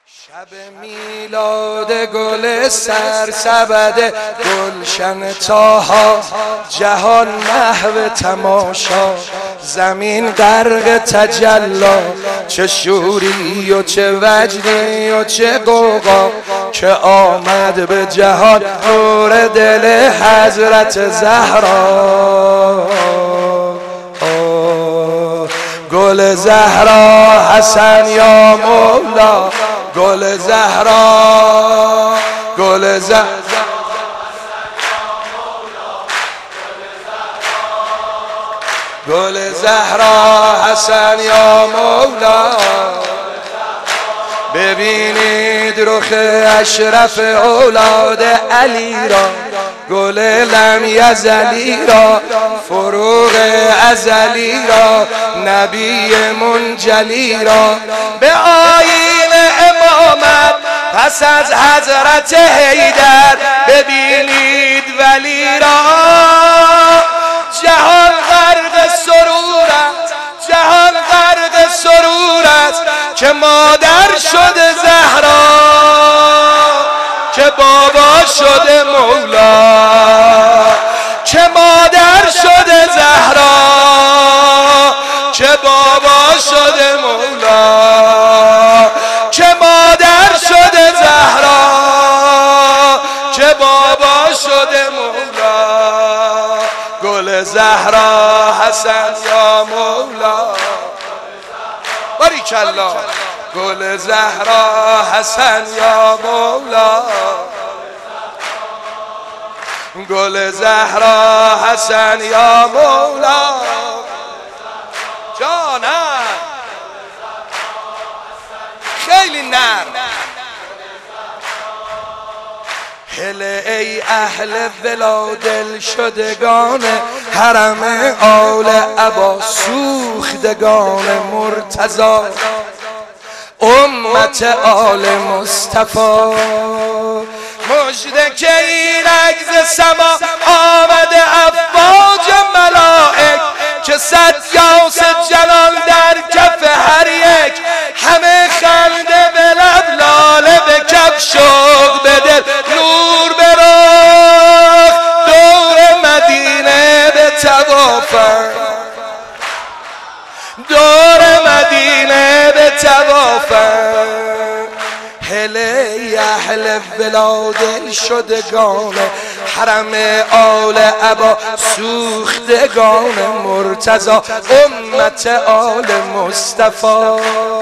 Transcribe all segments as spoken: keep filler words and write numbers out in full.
شب میلاد گل سرسبد گلشن تاها، جهان محو تماشا، زمین غرق تجلا. چه شوری و چه وجدی و چه قوقا که آمد به جهان نور دل حضرت زهرا. گل زهرا حسن یا مولا، گل زهرا، گل زهرا، گل زهرا حسن یا مولا. ببینید رخ اشرف اولاد علی را، گل لم یزلی را، فروغ ازلی را، نبی منجلی را. به آیین امامت پس از حضرت حیدر ببینید ولی را. جهان غرق سرور است، جهان غرق سرور است که مادر شده زهرا، که بابا شده مولا، که مادر شده زهرا، که بابا شده مولا، که مادر شده زهرا، که بابا شده مولا. گل زهرا حسن یا مولا، باریکالله. گل زهرا حسن یا مولا، گل زهرا حسن یا مولا. جانم خیلی نرم. هله ای اهل ولا دل شدگان حرم آل عبا، سوختگان مرتضی امت آل مصطفی. مژده که اینک ز سما آمده افواج ملائک، که صد یاس جلال در کف هر یک. همه خنده به لب، لاله به کف، شوق به دل، نور به رخ، دور مدینه به طوافند، دور مدینه به طوافند. هله اهل ولا دل شدگان حرم آل عبا، سوختگان مرتضی امت آل مصطفی.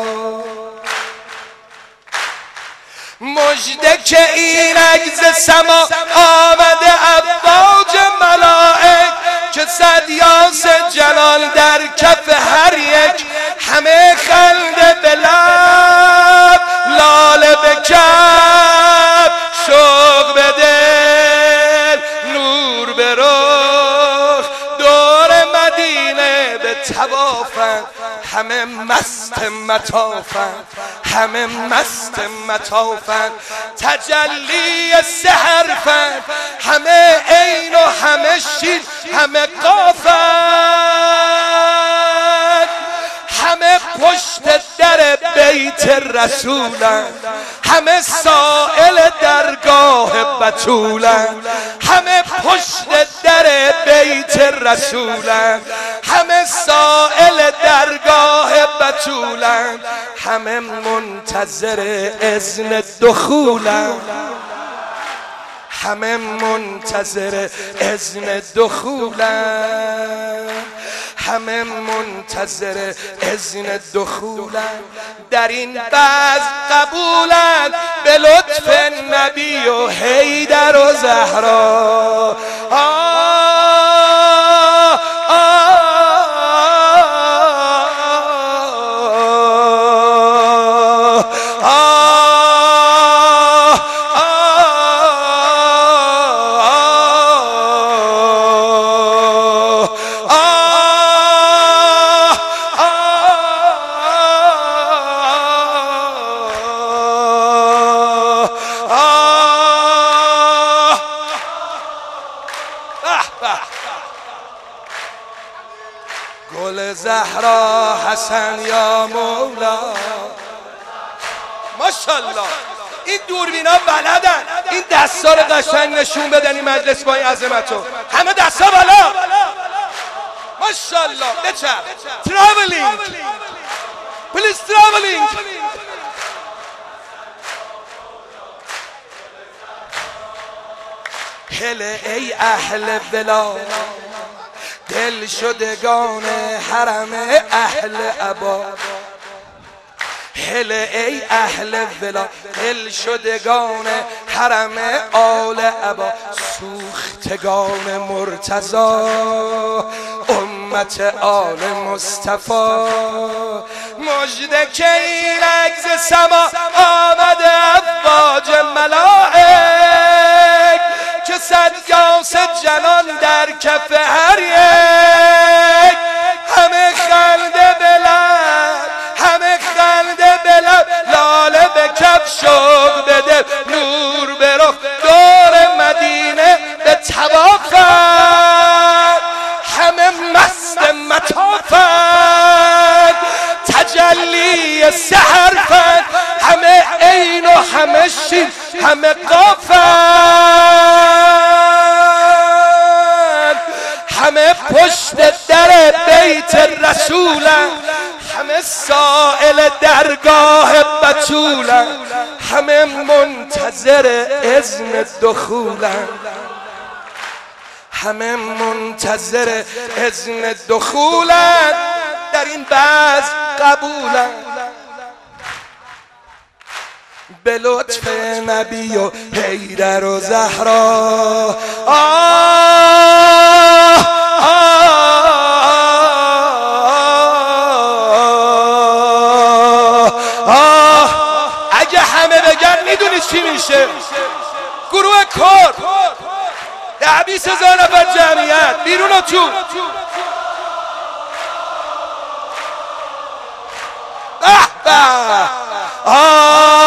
مژده که اینک ز سما آمده افواج ملائک، که صد یاس جلال در کف هر یک. همه خنده به لب، لاله به کف، شوق به دل، نور به رخ، دور مدینه به طوافند. همه مست مطافند، همه مست مطافند، تجلی سحرفند. همه عین و همه شین، همه قافند. همه پشت در بیت رسولند، همه سائل درگاه بتولند. همه پشت در بیت رسولند، همه سائل درگاه بتولند. همه منتظر اذن دخولند، همه منتظر اذن دخولند، همه منتظر اذن دخولند. در این بعض قبولند به لطف نبی و حیدر و زهرا. گل زهرا حسن یا مولا. ماشاءالله. این دوربینا بلدن این دستا رو قشنگ نشون بدن این مجلس با این عظمتو. همه دستا بالا ماشاءالله. بچه traveling please traveling. هله ای اهل ولا دل شدگان حرم اهل عبا. هله ای اهل ولا دل شدگان حرم آل عبا. سوختگان مرتضی امت آل مصطفی. مژده که این عکس سما آمده افواج ملائک که صد یاس جنان در کف هر یک. همه خنده بلند همه خنده بلند لاله به کف شوق بده نور به رخ دور مدینه به توافن. همه مست مطافن تجلی سحرفن. همه عین و همه شین همه قافن. همه پشت در بیت رسولن. همه سائل درگاه بتولن. همه منتظر اذن دخولن. همه منتظر اذن دخولن. در این بعض قبولن به لطف نبی و حیدر و زهرا. آه آه اگه همه بگن میدونی چی میشه؟ گروه کار ده بیست هزار نفر جمعیت بیرون و تو. به به آه